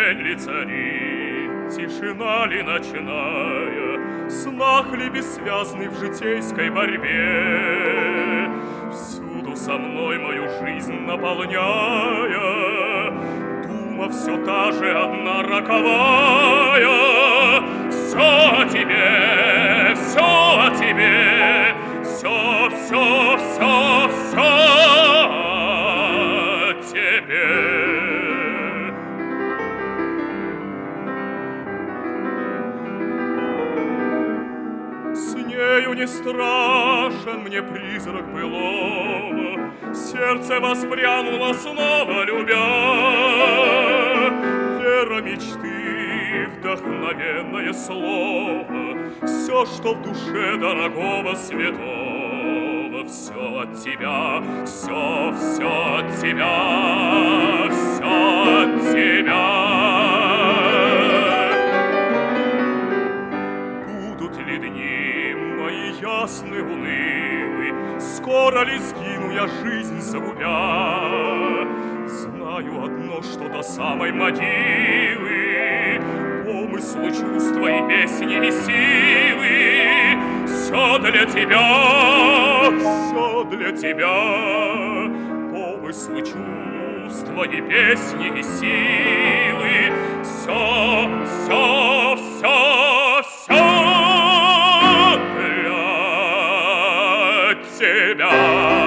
день ли царит, тишина ли ночная, в снах ли бессвязный в житейской борьбе, всюду со мной мою жизнь наполняя, дума все та же одна роковая. Все о тебе, все о тебе, все, все, все, все о тебе. С нею не страшен мне призрак былого, сердце воспрянуло снова, любя. Вера мечты, вдохновенное слово, все, что в душе дорогого святого, все от тебя, все, все от тебя, все от тебя. Будут ли дни мои ясны, унылы, скоро ли сгину я жизнь загубя? Знаю одно, что до самой могилы помыслы, чувства и песни и силы все для тебя, все для тебя. Помыслы, чувства и песни и силы все, все, все, все для тебя.